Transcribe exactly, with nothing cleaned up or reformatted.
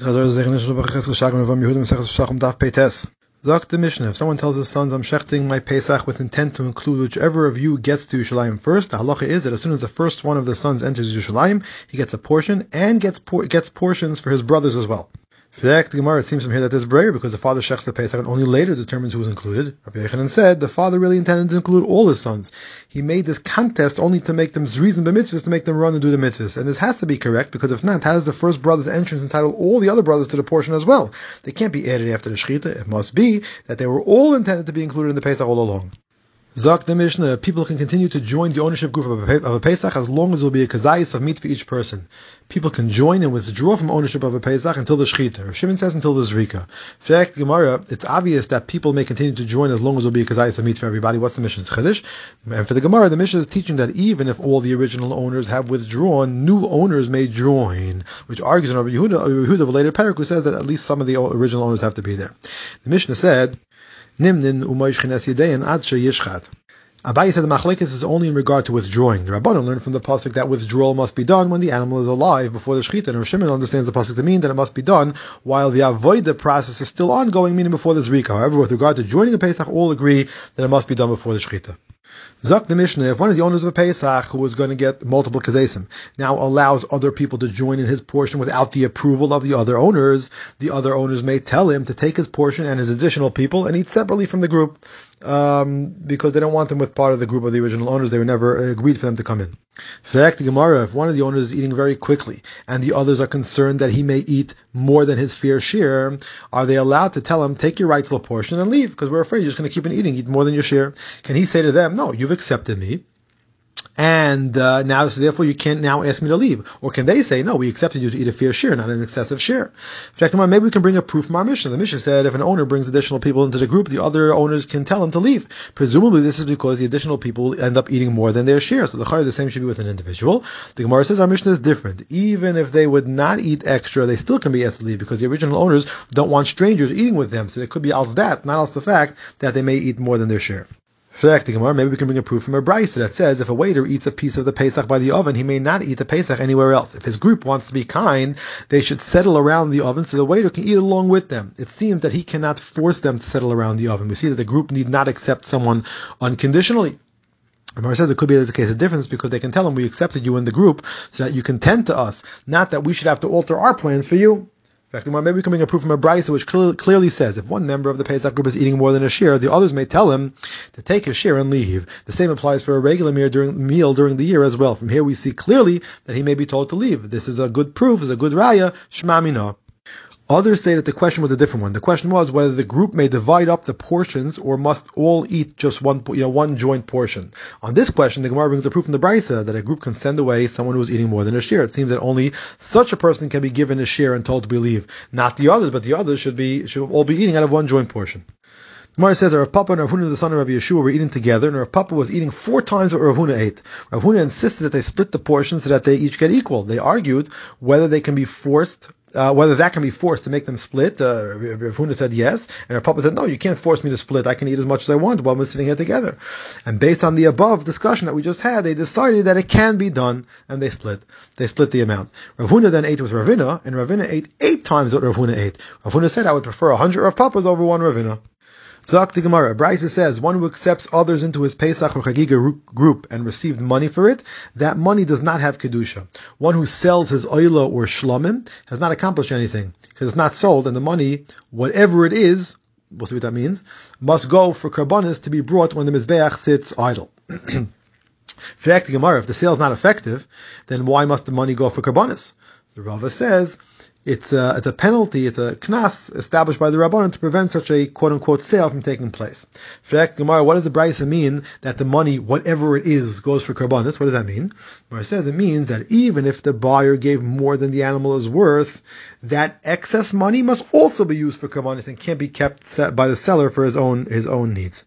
Zok the Mishnah, if someone tells his sons, I'm shechting my Pesach with intent to include whichever of you gets to Yerushalayim first, the halacha is that as soon as the first one of the sons enters Yerushalayim, he gets a portion and gets por- gets portions for his brothers as well. The Gemara, it seems from here that there's brayer because the father shechs the Pesach and only later determines who is included. Rabbi Yechanan said the father really intended to include all his sons. He made this contest only to make them zrizim b'mitzvahs, to make them run and do the mitzvahs. And this has to be correct because if not, how does the first brother's entrance entitle all the other brothers to the portion as well? They can't be added after the shechita. It must be that they were all intended to be included in the Pesach all along. Zok the Mishnah, people can continue to join the ownership group of a, of a Pesach as long as there will be a kazayis of meat for each person. People can join and withdraw from ownership of a Pesach until the Shechita. Rav Shimon says until the Zrika. Fact, Gemara, it's obvious that people may continue to join as long as there will be a kazayis of meat for everybody. What's the Mishnah's Chiddush? And for the Gemara, the Mishnah is teaching that even if all the original owners have withdrawn, new owners may join, which argues in Rabbi Yehuda, Rabbi Yehuda of a later parak, who says that at least some of the original owners have to be there. The Mishnah said, Nimnin u'moishchin es yedein ad sheyishchat. Abaye said the machlekes is only in regard to withdrawing. The Rabbanon learned from the pasuk that withdrawal must be done when the animal is alive before the shechita. And Rav Shimon understands the pasuk to mean that it must be done while the avodah process is still ongoing, meaning before the zrika. However, with regard to joining a Pesach, all agree that it must be done before the shechita. Zak the Mishnah, if one of the owners of a Pesach who is going to get multiple kazesim now allows other people to join in his portion without the approval of the other owners, the other owners may tell him to take his portion and his additional people and eat separately from the group um, because they don't want them with part of the group of the original owners. They were never agreed for them to come in. Fact, the Gemara, if one of the owners is eating very quickly and the others are concerned that he may eat more than his fair share, are they allowed to tell him, take your rightful portion and leave because we're afraid you're just going to keep on eating, eat more than your share? Can he say to them, no, you've accepted me, and uh, now, so therefore you can't now ask me to leave? Or can they say, no, we accepted you to eat a fair share, not an excessive share? In fact, maybe we can bring a proof from our Mishnah. The Mishnah said if an owner brings additional people into the group, the other owners can tell him to leave. Presumably this is because the additional people will end up eating more than their share. So the chayr, the same should be with an individual. The Gemara says our Mishnah is different. Even if they would not eat extra, they still can be asked to leave because the original owners don't want strangers eating with them. So it could be else that, not else the fact that they may eat more than their share. Maybe we can bring a proof from a brayso that says if a waiter eats a piece of the Pesach by the oven, he may not eat the Pesach anywhere else. If his group wants to be kind, they should settle around the oven so the waiter can eat along with them. It seems that he cannot force them to settle around the oven. We see that the group need not accept someone unconditionally. Amar says it could be that it's a case of difference because they can tell him we accepted you in the group so that you can tend to us, not that we should have to alter our plans for you. In fact, maybe we can bring a proof from a brayso which cl- clearly says if one member of the Pesach group is eating more than a share, the others may tell him to take his share and leave. The same applies for a regular meal during, meal during the year as well. From here we see clearly that he may be told to leave. This is a good proof, is a good raya, shma mina. Others say that the question was a different one. The question was whether the group may divide up the portions or must all eat just one, you know, one joint portion. On this question, the Gemara brings the proof from the brayso that a group can send away someone who is eating more than a share. It seems that only such a person can be given a share and told to leave, not the others, but the others should be should all be eating out of one joint portion. The Gemara says that Rav Papa and Rav Huna, the son of Rav Yeshua, were eating together, and Rav Papa was eating four times what Rav Huna ate. Rav Huna insisted that they split the portions so that they each get equal. They argued whether they can be forced, uh, whether that can be forced to make them split. Uh, Rav Huna said yes, and Rav Papa said no, you can't force me to split. I can eat as much as I want while we're sitting here together. And based on the above discussion that we just had, they decided that it can be done, and they split. They split the amount. Rav Huna then ate with Ravina, and Ravina ate eight times what Rav Huna ate. Rav Huna said, I would prefer a hundred Rav Papas over one Ravina. Zak the Gemara, brayso says, one who accepts others into his Pesach or Chagiga group and received money for it, that money does not have Kedusha. One who sells his oila or shlamim has not accomplished anything, because it's not sold, and the money, whatever it is, we'll see what that means, must go for karbanis to be brought when the Mizbeach sits idle. Fact the Gemara, if the sale is not effective, then why must the money go for karbanis? The Rava says, It's a, it's a penalty, it's a knas established by the Rabbanon to prevent such a quote-unquote sale from taking place. Fact, Gemara, what does the brayso mean that the money, whatever it is, goes for karbanis? What does that mean? Gemara says it means that even if the buyer gave more than the animal is worth, that excess money must also be used for karbanis and can't be kept by the seller for his own his own needs.